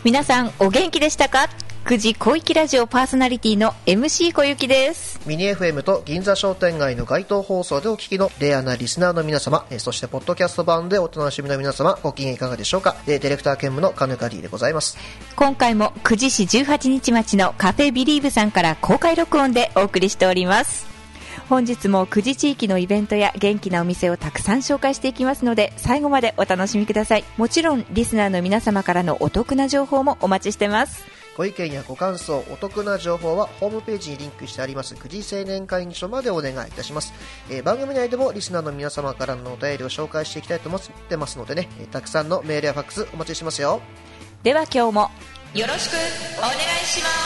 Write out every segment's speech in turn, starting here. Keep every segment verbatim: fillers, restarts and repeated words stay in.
皆さんお元気でしたか？くじ小粋ラジオパーソナリティの エムシー 小雪です。 ミニ エフエム と銀座商店街の街頭放送でお聞きのレアなリスナーの皆様、そしてポッドキャスト版でお楽しみの皆様、ご機嫌いかがでしょうか。ディレクター兼務の金カリーでございます。 今回も久慈市じゅうはちにち町のカフェビリーブさんから公開録音でお送りしております。本日も久慈地域のイベントや元気なお店をたくさん紹介していきますので、最後までお楽しみください。もちろんリスナーの皆様からのお得な情報もお待ちしてます。 ご意見やご感想、お得な情報はホームページにリンクしてあります久慈青年会議所までお願いいたします。えー、番組内でもリスナーの皆様からのお便りを紹介していきたいと思ってますのでね、えー、たくさんのメールやファックスお待ちしてますよ。 では今日もよろしくお願いします。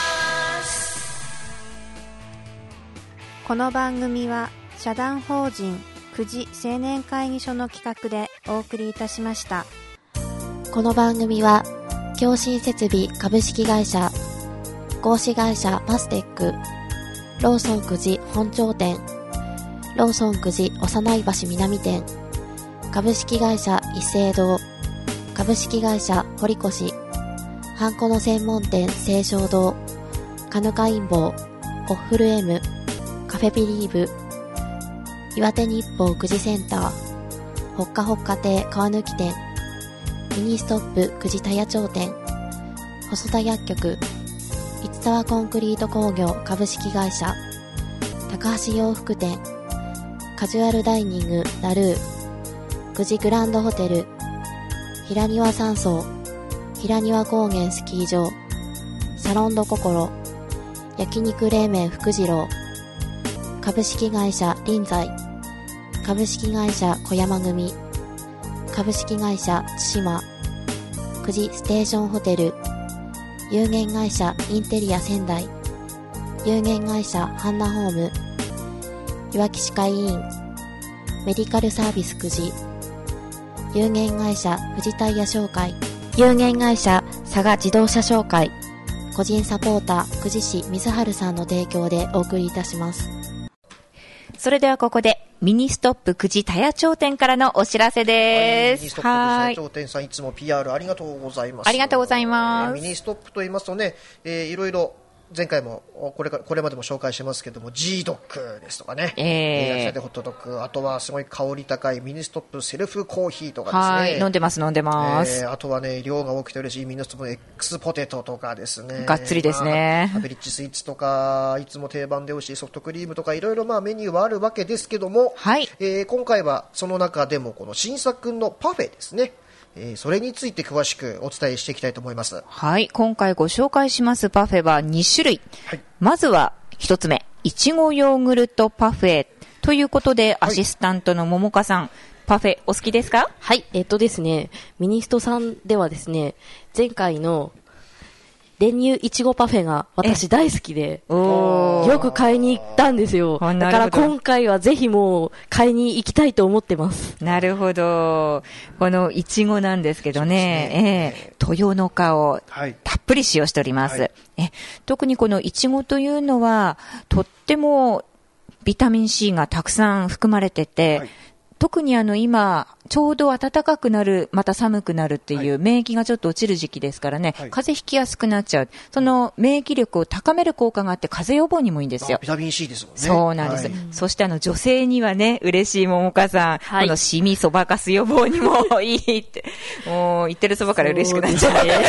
この番組は社団法人久慈青年会議所の企画でお送りいたしました。 この番組は共振設備株式会社、合資会社パステック、ローソン久慈本町店、ローソン久慈幼い橋南店、株式会社一斉堂、株式会社堀越、ハンコの専門店清正堂、カヌカインボウ、オッフル M、カフェビリーブ、岩手日報久慈センター、ほっかほっか亭川抜店、ミニストップ久慈田屋町店、細田薬局、市沢コンクリート工業株式会社、高橋洋服店、カジュアルダイニングラルー、久慈グランドホテル、平庭山荘、平庭高原スキー場、サロンドココロ、焼肉冷麺福次郎、株式会社臨済、株式会社小山組、株式会社千島、久慈ステーションホテル、有限会社インテリア仙台、有限会社ハンナホーム、いわき歯科医院、メディカルサービス久慈、有限会社富士タイヤ商会、有限会社佐賀自動車商会、個人サポーター久慈市水春さんの提供でお送りいたします。 それではここでミニストップ久慈田屋町店からのお知らせです。 はい、ミニストップ久慈田屋町店さん、いつも ピーアール ありがとうございます。 ありがとうございます。 えー、ミニストップと言いますとね、えー、いろいろ前回もこれかこれまでも紹介してますけども G ドッグですとかね、えー、野菜でホットドッグ、あとはすごい香り高いミニストップセルフコーヒーとかですね。 はい、飲んでます飲んでます、 えー、あとはね量が多くて嬉しいミニストップの X ポテトとかですね、 がっつりですね、 まあ、アペリッチスイーツとかいつも定番で美味しいソフトクリームとかいろいろまあメニューはあるわけですけども、 はい、 えー、今回はその中でもこの新作のパフェですね、えー、それについて詳しくお伝えしていきたいと思います。 はい、今回ご紹介しますパフェはにしゅるい、はい、まずはひとつめ、いちごヨーグルトパフェということで、はい、アシスタントの桃香さん、パフェお好きですか？ はい、えっとですね、ミニストさんではですね、前回の練乳いちごパフェが私大好きで、よく買いに行ったんですよ。だから今回はぜひもう買いに行きたいと思ってます。 なるほど。このいちごなんですけどね、えー、豊の花をたっぷり使用しております。はい、え特にこのいちごというのはとってもビタミン C がたくさん含まれてて、はい、特にあの今ちょうど暖かくなるまた寒くなるっていう免疫がちょっと落ちる時期ですからね、はい、風邪ひきやすくなっちゃう。その免疫力を高める効果があって風邪予防にもいいんですよ。 ビタミン C ですもんね。 そうなんです、はい、そしてあの女性にはね嬉しい桃香さん、はい、このシミそばかす予防にもいいってもう言ってるそばから嬉しくなっちゃう、ね、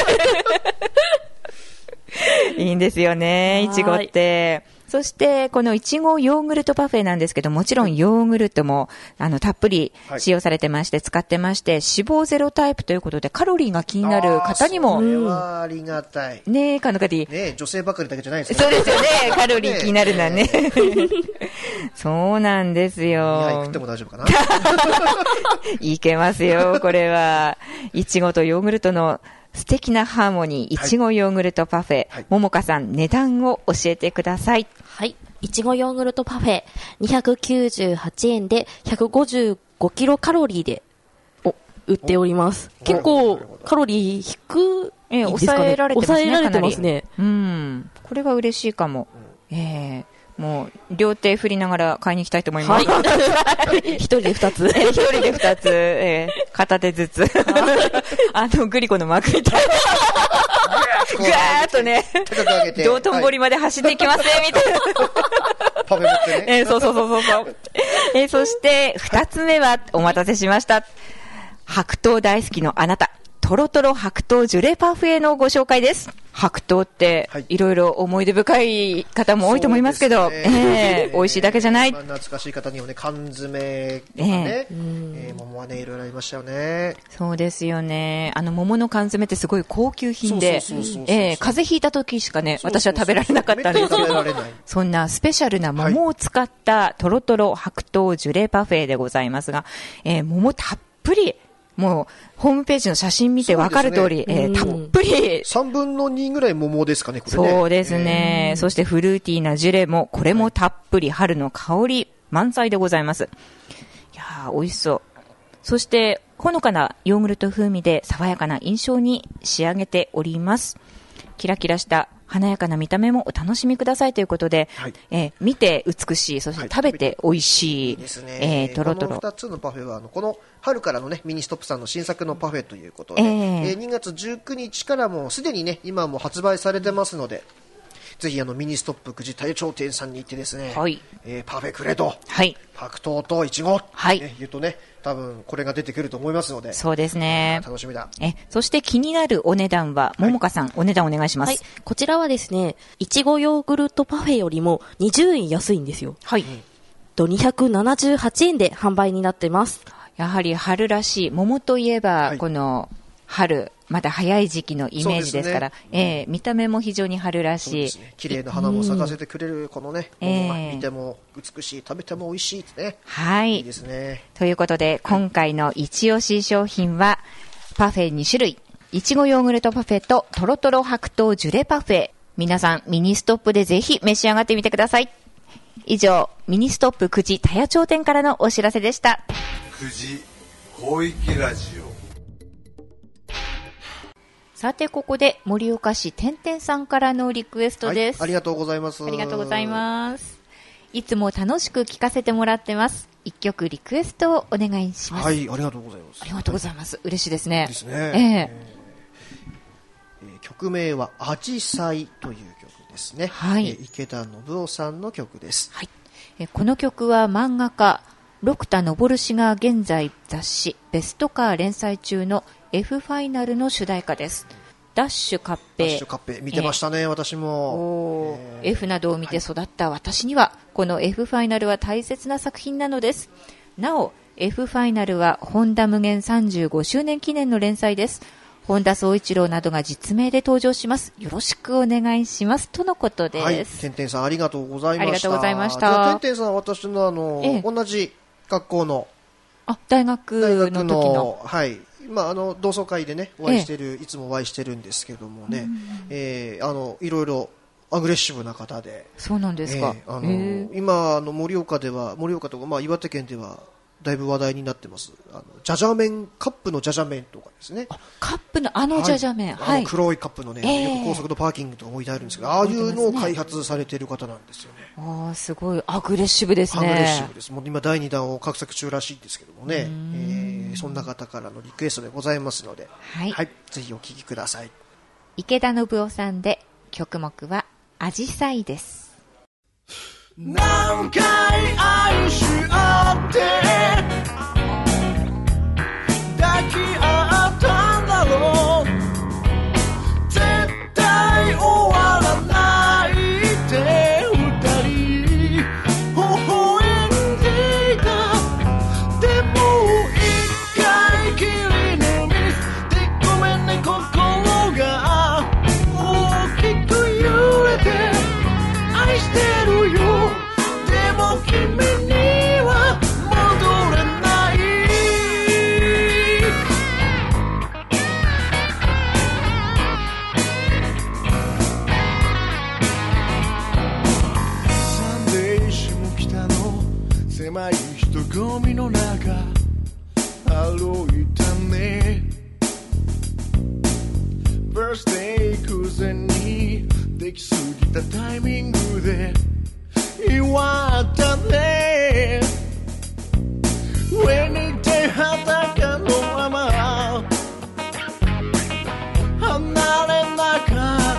いいんですよねいちごって。そしてこのいちごヨーグルトパフェなんですけど、もちろんヨーグルトもあのたっぷり使用されてまして、はい、使ってまして、脂肪ゼロタイプということでカロリーが気になる方にも、 それはありがたいねえ、カノカディね、女性ばかりだけじゃないですよね。そうですよねカロリー気になるのはねそうなんですよ。 いや、食っても大丈夫かないけますよこれはいちごとヨーグルトの素敵なハーモニー、いちごヨーグルトパフェ、はい、桃香さん値段を教えてください。 はい、いちごヨーグルトパフェにひゃくきゅうじゅうはちえんでひゃくごじゅうごキロカロリーで売っております。結構カロリー低いですかね。抑えられてますね。抑えられてますね。 うん、これは嬉しいかも。えーもう両手振りながら買いに行きたいと思います。 はい、一人で二つ。 一人で二つ、えー、片手ずつ。あのグリコのマークみたいな。 ーっとね、 高く上げて。 道頓堀まで走っていきますね、みたいな。 パフェ持ってね。 えー、そうそうそうそう。えー、そして、二つ目は、お待たせしました。白桃大好きのあなた。トロトロ白桃ジュレパフェのご紹介です。白桃って、はい、いろいろ思い出深い方も多いと思いますけど、ね、えー、美味しいだけじゃない。 まあ、懐かしい方にはね、缶詰とかね、えーえー、桃はね、いろいろありましたよね。 そうですよね。あの、桃の缶詰ってすごい高級品で、風邪ひいた時しかね、私は食べられなかったんですけど、そんなスペシャルな桃を使ったトロトロ白桃ジュレパフェでございますが、えー、桃たっぷり、もう、ホームページの写真見て分かる通り、ね、えー、たっぷり。 さんぶんのにぐらい桃ですかね、これね。 そうですね。そしてフルーティーなジュレも、これもたっぷり春の香り満載でございます。いやー、美味しそう。そして、ほのかなヨーグルト風味で爽やかな印象に仕上げております。キラキラした華やかな見た目もお楽しみくださいということで、はい、えー、見て美しい、そして食べて美味しい、はい、いいですね、えー、トロトロ。 このふたつのパフェはあのこの春からのねミニストップさんの新作のパフェということで、えーえー、にがつじゅうくにちからもうすでにね今も発売されてますので、ぜひあのミニストップ久慈太陽店さんに行ってですね、はい、えー、パフェくれと、はい、白桃といちご、はい、ね、言うとね多分これが出てくると思いますので、 そうですね、 楽しみだ。 えそして気になるお値段は、ももかさん、はい、お値段お願いします。はい、 こちらはですね、いちごヨーグルトパフェよりもにじゅうえん安いんですよ。はい、とにひゃくななじゅうはちえんで販売になってます。 やはり春らしい、桃といえば、はい、この春まだ早い時期のイメージですから、ね、えー、見た目も非常に春らしい、ね、 綺麗な花も咲かせてくれるこのね、うん、桃が見ても美しい、食べても美味しいってね、 はい、 いいですね。 ということで今回の一押し商品はパフェにしゅるい、いちごヨーグルトパフェとトロトロ白桃ジュレパフェ、皆さんミニストップでぜひ召し上がってみてください。以上、ミニストップ久慈田谷町店からのお知らせでした。 久慈広域ラジオ。 さてここで盛岡市てんてんさんからのリクエストです、 はい、ありがとうございます。 ありがとうございます。いつも楽しく聞かせてもらってます。一曲リクエストをお願いします。 はい、ありがとうございます。 ありがとうございます。嬉しいですね。 ですね。えーえー、曲名はアジサイという曲ですね。はい、えー、池田信夫さんの曲です。 はい、えー、この曲は漫画家六田昇氏が現在雑誌ベストカー連載中の F ファイナルの主題歌です。ダッシュカッペイ、 ダッシュカッペイ見てましたね、えー、私も、 えー、F などを見て育った私には、はい、この F ファイナルは大切な作品なのです。なお F ファイナルは本田無限さんじゅうごしゅうねん記念の連載です。本田宗一郎などが実名で登場します。よろしくお願いしますとのことです。はい、 てんてんさんありがとうございました。 ありがとうございました。 てんてんさんは私のあの、えー、同じ学校のあ大学の時の、 のはい、まあ、あの同窓会でねお会いしてる、ええ、いつもお会いしてるんですけどもね、えー、あのいろいろアグレッシブな方で。 そうなんですか。 えー、あのー、今あの盛岡では盛岡とか、まあ、岩手県ではだいぶ話題になってます。あのジャジャ麺、カップのジャジャ麺とかですね。 カップのあのジャジャ麺、はい、 あの黒いカップのね、えー、よく高速のパーキングとか置いてあるんですけど、ああいうのを開発されている方なんですよね。 ああ、すごいアグレッシブですね。 アグレッシブです。もう今だいにだんを画策中らしいんですけどもね、えー、そんな方からのリクエストでございますので、はいはい、ぜひお聴きください。 池田信夫さんで曲目はアジサイです。 何回愛し合って抱き合ったんだろう、絶対終わらないって二人微笑んでいた。でも一回きりのミスでごめんね、心が大きく揺れて愛してるよ、でも君には戻れない。サンデー下北の狭い人混みの中歩いたね。バースデー偶然にできすぎたタイミングで祝ったね。上に手裸のまま離れなかっ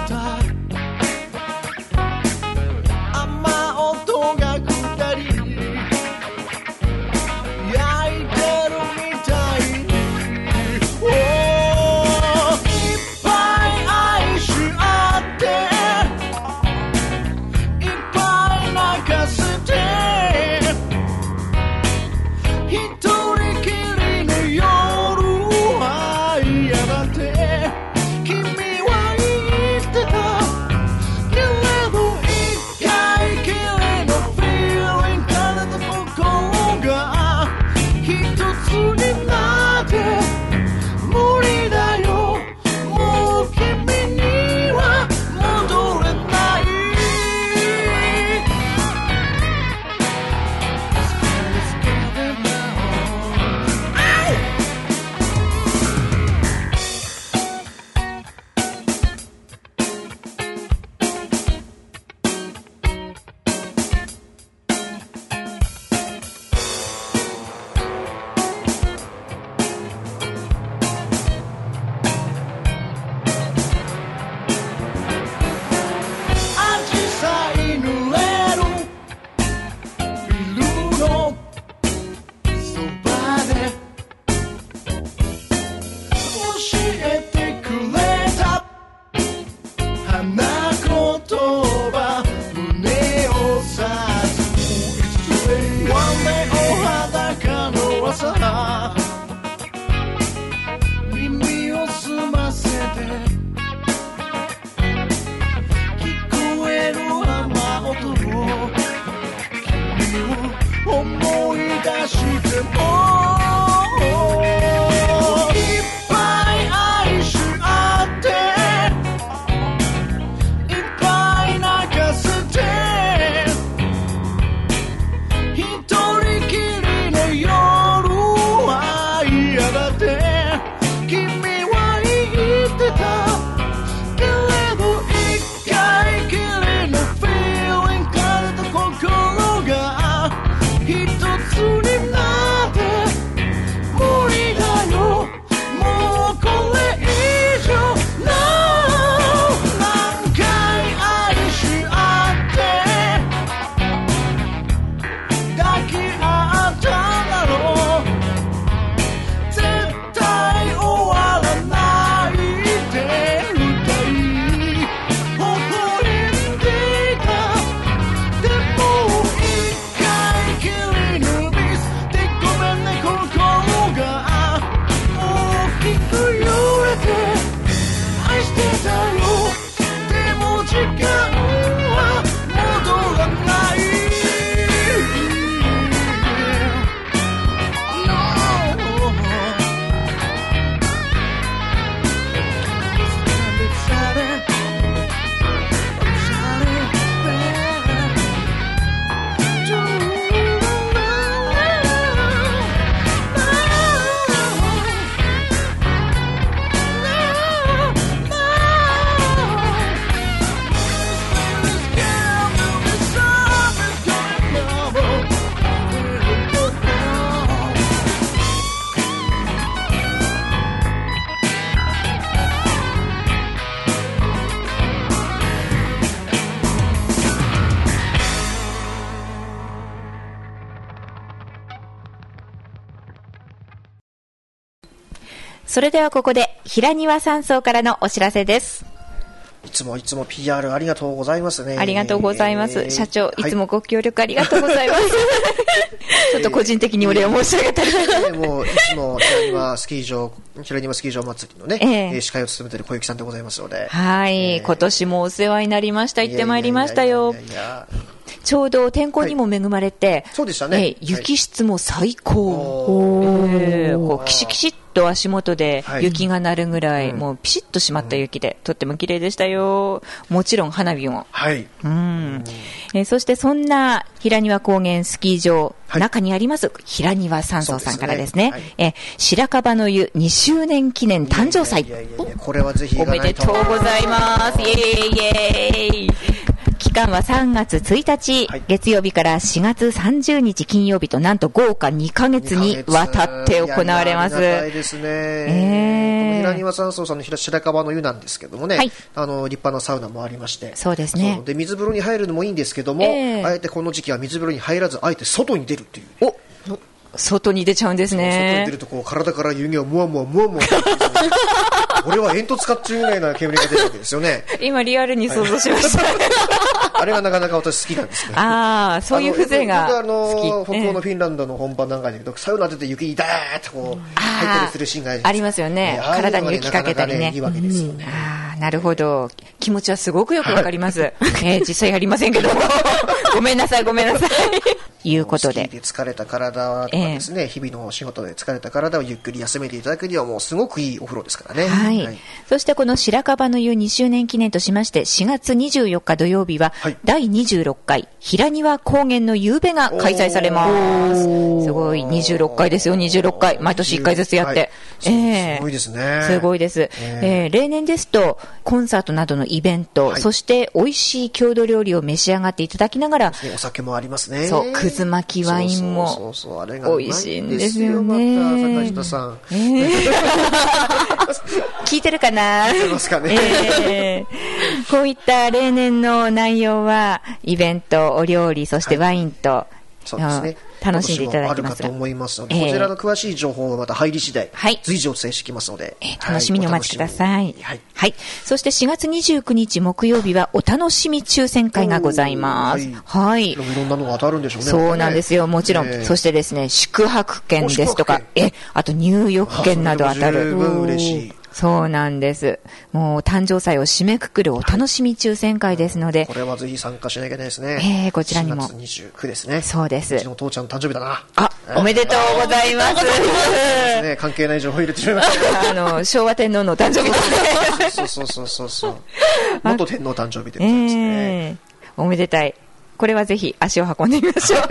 それではここで平庭山荘からのお知らせです。 いつもいつも ピーアール ありがとうございますね。 ありがとうございます。社長、いつもご協力ありがとうございます。はい、ちょっと個人的にお礼を申し上げたり、 えー、もういつも平庭スキー場、平庭スキー場祭りのね、えー、司会を務めている小雪さんでございますので。 はい、えー、今年もお世話になりました。行ってまいりましたよ。ちょうど天候にも恵まれて、はい、 そうでしたね。 えー、雪質も最高。えー、こうキシキシッと足元で雪が鳴るぐらい、はい、もうピシッと締まった雪で、うん、とっても綺麗でしたよ。もちろん花火も。 はい。 うん。えー、そしてそんな平庭高原スキー場、はい、中にあります平庭山荘さんからですね。ですね、はい、えー、白樺の湯にしゅうねん記念誕生祭。 いやいやいやいや、これはぜひおめでとうございます。イエーイイエーイ。期間はさんがつついたち、はい、月曜日からしがつさんじゅうにち金曜日と、なんと豪華にかげつにわたって行われます。 ありがたいですね。えー、この平庭山荘さんの白樺の湯なんですけどもね、はい、あの立派なサウナもありまして、 そうですね。 で水風呂に入るのもいいんですけども、えー、あえてこの時期は水風呂に入らず、あえて外に出るっていう。 お外に出ちゃうんですね。 外に出るとこう体から湯気をムワムワムワムワ俺は煙突かっていうぐらいな煙が出るわけですよね。 今リアルに想像しました。 あれはなかなか私好きなんですね。 ああ、そういう風情が好き。あの北欧のフィンランドの本場なんかで言うと、サウナ出て雪にダーッとこう入ったりするシーンがあります。 ありますよね。体に雪かけたりね。 いいわけですよね。 ああ、なるほど。気持ちはすごくよくわかります。え実際やりませんけども。ごめんなさい、ごめんなさい。いうことで。 スキーで疲れた体とかですね、えー、日々の仕事で疲れた体をゆっくり休めていただくにはもうすごくいいお風呂ですからね。 はい。はい、そしてこの白樺の湯にしゅうねん記念としまして、しがつにじゅうよっか土曜日は、はい、だいにじゅうろっかい平庭高原の夕べが開催されます。すごい、にじゅうろっかいですよ、にじゅうろっかい。毎年いっかいずつやって。 えー、すごいですね。 すごいです。えーえー、例年ですと、コンサートなどのイベント、はい、そして美味しい郷土料理を召し上がっていただきながら、 お酒もありますね。 そう、くず巻きワインもそうそうそう、あれが美味しいんですよね。 また坂下さん、えー、 聞いてるかな。 聞いてますかね。 えー、こういった例年の内容はイベント、お料理、そしてワインと、はい、 そうですね、 楽しんでいただきます。 あるかと思いますので、えー、こちらの詳しい情報はまた入り次第、はい、随時お伝えしてきますので、 えー、楽しみにお待ちください。はい、はい、そしてしがつにじゅうくにち木曜日はお楽しみ抽選会がございます。はい。 いろんなのが当たるんでしょうね。 そうなんですよ。もちろん。えー、そしてですね、宿泊券ですとか、え、あと入浴券など当たる。 十分嬉しい。 そうなんです。もう誕生祭を締めくくるお楽しみ抽選会ですので、はい、 これはぜひ参加しなきゃいけないですね。 えー、こちらにもしがつにじゅうくですね。 そうです。 うちの父ちゃんの誕生日だな。 あ、おめでとうございます。 ですね、関係ない情報入れてしまいました。 あの昭和天皇の誕生日ですね。そうそうそうそう。元天皇誕生日でございますね。 えー、おめでたい。これはぜひ足を運んでみましょう。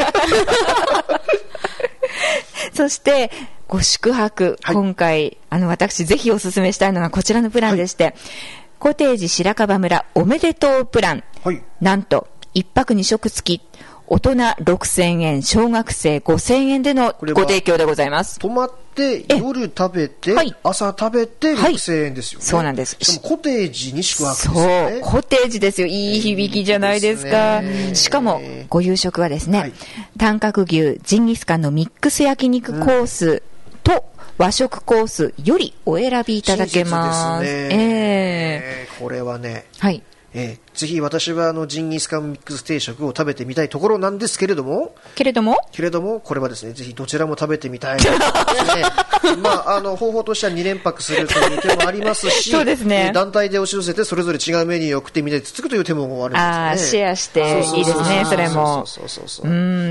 そしてご宿泊、はい、今回あの私ぜひお勧めしたいのがこちらのプランでして、はい、コテージ白樺村おめでとうプラン、はい、なんといっぱくにしょく付き、大人ろくせんえん、小学生ごせんえんでのご提供でございます。 泊まって夜食べて、はい、朝食べてろくせんえんですよね。 はい、そうなんです。 しかもコテージに宿泊ですよね。 そう、コテージですよ。いい響きじゃないですか。いいですね。しかもご夕食はですね、はい、短角牛ジンギスカンのミックス焼肉コースと和食コースよりお選びいただけます。 親切ですね。えー、これはね、はい、えー、ぜひ私はあのジンギスカンミックス定食を食べてみたいところなんですけれどもけれどもけれどもこれはですね、ぜひどちらも食べてみたいですね。まあ、あの方法としてはに連泊するという手もありますし、 そうですね、 団体で押し寄せてそれぞれ違うメニューを送ってみたいつつくという手もあるんですよね。 あ、シェアしていいですね。それもうん、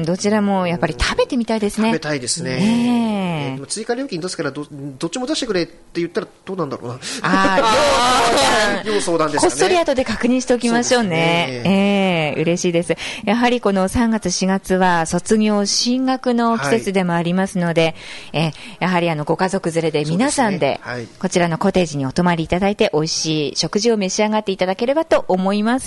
どちらもやっぱり食べてみたいですね。 食べたいですね。ね、えー、追加料金出すから ど, どっちも出してくれって言ったらどうなんだろうな。あ要相談ですかね。 こっそり後で確認しておきましょうね。ね、えー、嬉しいです。やはりこのさんがつしがつは卒業進学の季節でもありますので、はい、えー、やはりあのご家族連れで皆さんではい、 こちらのコテージにお泊まりいただいて美味しい食事を召し上がっていただければと思います。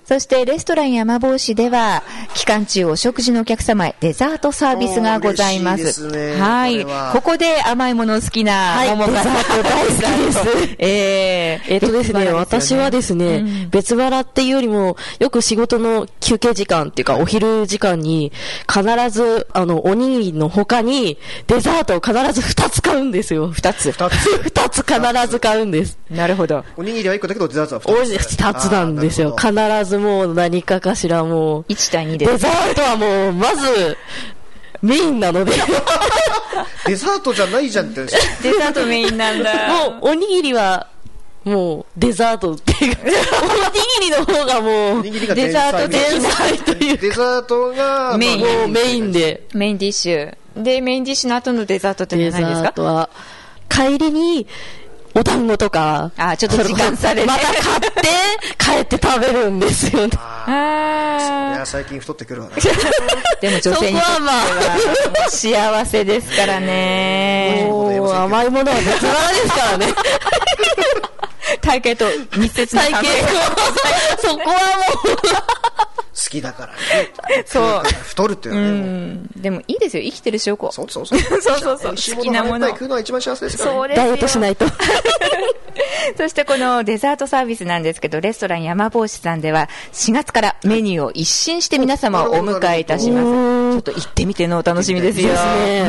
そしてレストラン山帽子では期間中お食事のお客様へデザートサービスがございます。 嬉しいですね、 はい。 これはここで甘いもの好きな桃香さん、 はい、デザート大好きです。 えー、 えっとですね、私はですね、うん、別腹っていうよりも、よく仕事の休憩時間っていうか、お昼時間に、必ず、あの、おにぎりの他に、デザートを必ずふたつ買うんですよ。 ふたつ。 ふたつ。 ふたつ必ず買うんです。 なるほど。 おにぎりはいっこだけど、デザートはふたつ。 ふたつなんですよ。必ずもう何かかしらもう。 いち対にで。 デザートはもう、まず、メインなので。 デザートじゃないじゃんって。 デザートメインなんだ。 もう、おにぎりは、もう、デザートっていうか、おにぎりの方がもう、 デザート前菜というか、 デザートがメイン、もうメインで。 メインディッシュ。で、メインディッシュの後のデザートって何ですか？ デザートは、帰りに、お団子とか、 あ、ちょっと時間差でね。 また買って、帰って食べるんですよね。 ああ。そりゃ最近太ってくるわね。 でも女性にとっては幸せですからね。 もう甘いものは別腹ですからね。 体型と密接な関係。 そこはもう。 好きだからね。 そう。 太るっていうのはね。うん。でもいいですよ、生きてる証拠。 そうそうそう。 そうそうそう。好きなもの。 食うのは一番幸せですからね。 そうですよ。 ダイエットしないと。 そしてこのデザートサービスなんですけど、レストラン山帽子さんではしがつからメニューを一新して皆様をお迎えいたします。ちょっと行ってみてのお楽しみですよ。うん。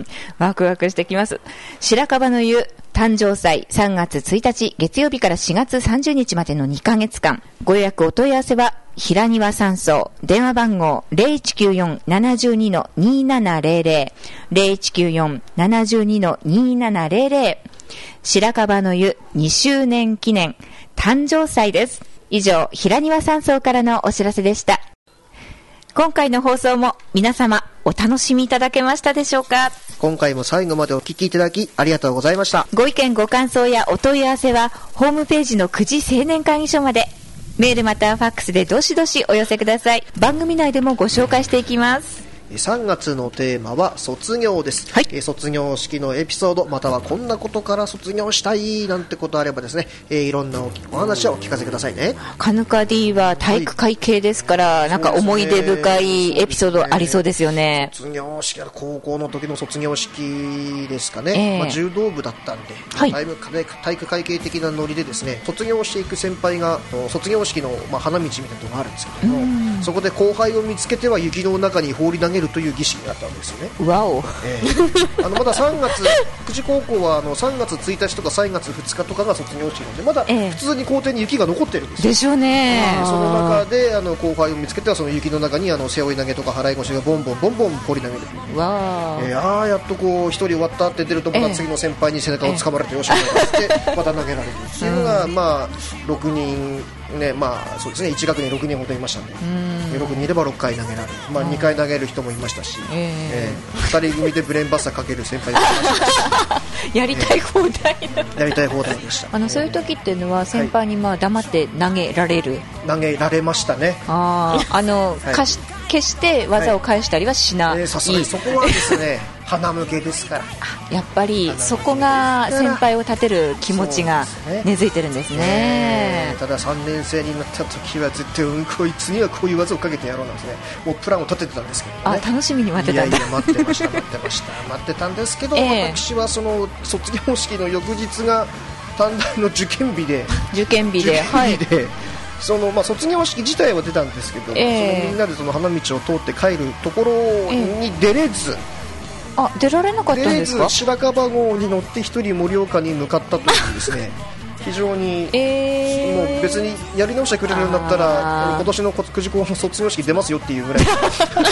ワクワクしてきます。白樺の湯誕生祭さんがつついたち月曜日からしがつさんじゅうにちまでのにかげつかん。ご予約お問い合わせは平庭山荘電話番号 ゼロいちきゅうよん ななじゅうに にーななゼロゼロ ゼロいちきゅうよん ななじゅうに にーななゼロゼロ白樺の湯にしゅうねん記念誕生祭です。以上、平庭山荘からのお知らせでした。今回の放送も皆様お楽しみいただけましたでしょうか？ 今回も最後までお聞きいただきありがとうございました。 ご意見ご感想やお問い合わせはホームページのくじ青年会議所まで。メールまたはファックスでどしどしお寄せください。番組内でもご紹介していきます。 さんがつのテーマは卒業です、はい、えー、卒業式のエピソードまたはこんなことから卒業したいなんてことあればですね、えー、いろんなお話をお聞かせくださいね。 カヌカ D は体育会系ですから、はい、なんか思い出深いエピソードありそうですよね。 卒業式は高校の時の卒業式ですかね、えーまあ、柔道部だったんで、はい、だいぶ体育会系的なノリでですね、卒業していく先輩が卒業式の、まあ、花道みたいなところがあるんですけども、そこで後輩を見つけては雪の中に放り投げるという儀式があったわけですよね。 わお、 えー、あのまださんがつ久慈高校はあのさんがつついたちとかさんがつふつかとかが卒業式なのでまだ普通に校庭に雪が残ってるんですよ。 でしょうね。 その中であの後輩を見つけてはその雪の中にあの背負い投げとか払い腰がボンボンボンボン放り投げる。 わー、 えー、あーやっとこう一人終わったって出るとまた次の先輩に背中を掴まれてよしってまた投げられるっていうのが、まあろくにんね、まあそうですね、いち学年ろくにんほどいましたので、うん、ろくにんいればろっかい投げられる、まあ、にかい投げる人もいましたし、えーえー、ふたり組でブレーンバッサーかける先輩もいましたしやりたい放題、 えー、やりたい放題でした。 あのそういう時っていうのは先輩にまあ黙って投げられる、 はい、投げられましたね。 ああの、はい、かし決して技を返したりはしない。 さすがにそこはですね鼻向けですからやっぱりそこが先輩を立てる気持ちが根付いてるんですね。 えー、たださんねん生になった時は絶対、うん、こいつにはこういう技をかけてやろうなんですね。もうプランを立ててたんですけど、ね、 あ楽しみに待ってたんだ。 いやいや待ってました待ってました待ってたんですけど、えー、私はその卒業式の翌日が短大の受験日で受験日で、 はい、そのまあ、卒業式自体は出たんですけど、えー、そのみんなでその花道を通って帰るところに出れず、えーあ出られなかったんですか。 白樺号に乗って一人盛岡に向かったというですね非常に、えー、もう別にやり直してくれるんだったら今年の久慈高の卒業式出ますよっていうぐらいが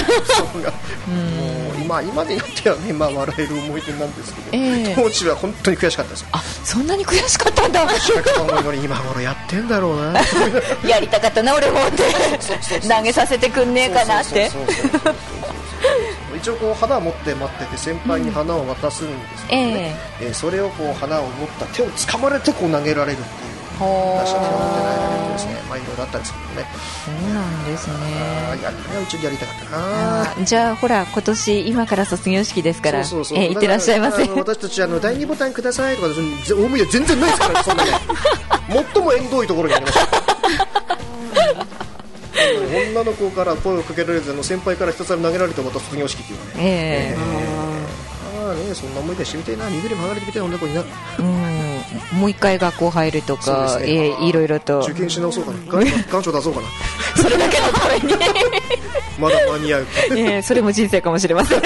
もう 今, 今でよっては、ねまあ、笑える思い出なんですけど、えー、当時は本当に悔しかったです。 あそんなに悔しかったんだ。 白樺号の今頃やってんだろうなやりたかったな俺もって投げさせてくんねえかなって一応こう花を持って待ってて先輩に花を渡すんですけどね、うんえーえー、それをこう花を持った手を掴まれてこう投げられるっていう出した手を持って投げられるですね、まあいろいろあったんですけどね。 そうなんですね。 あやうちにやりたかったな。 じゃあほら今年今から卒業式ですからそうそうそう、えー、いってらっしゃいませ。 私たちあのだいにボタンくださいとか大盛り全然ないですからそんなね最も縁遠いところにありました女の子から声をかけられずの先輩からひたすら投げられてまた卒業式っていうね、えー、えー、ああね、そんな思い出してみたいな、身ぐるみ剥がれてみたいな女の子にな、うん、 もう一回学校入るとか、ね、えー、いろいろと受験し直そうかな、願書出そうかなそれだけのためにまだ間に合う、 えー、それも人生かもしれません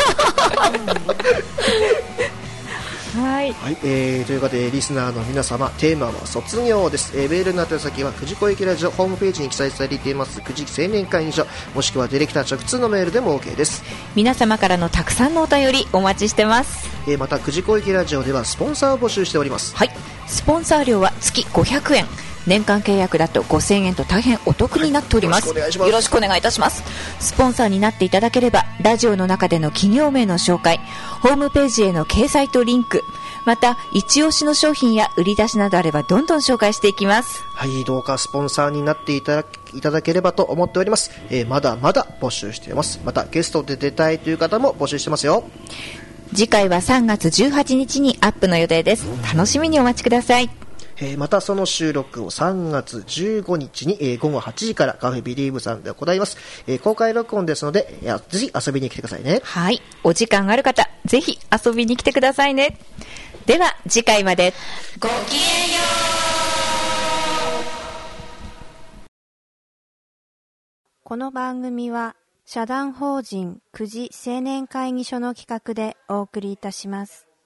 はい、 はい、えー、ということでリスナーの皆様、テーマは卒業です。えー、メールの宛先はくじこいきラジオホームページに記載されていますくじ青年会議所、もしくはディレクター直通のメールでも OK です。 皆様からのたくさんのお便りお待ちしてます。 えー、またくじこいきラジオではスポンサーを募集しております。 はい、スポンサー料は月ごひゃくえん、年間契約だとごせんえんと大変お得になっております。 はい、よろしくお願いします。 よろしくお願いいたします。スポンサーになっていただければラジオの中での企業名の紹介、ホームページへの掲載とリンク、また一押しの商品や売り出しなどあればどんどん紹介していきます。 はい、どうかスポンサーになっていただいただければと思っております。えー、まだまだ募集しています。またゲストで出たいという方も募集してますよ。 次回はさんがつじゅうはちにちにアップの予定です。楽しみにお待ちください。 えー、またその収録をさんがつじゅうごにちに、えー、ごごはちじからカフェビリーブさんで行います。えー、公開録音ですので、えー、ぜひ遊びに来てくださいね。 はい、お時間ある方ぜひ遊びに来てくださいね。では次回までごきげんよう。 この番組は社団法人くじ青年会議所の企画でお送りいたします。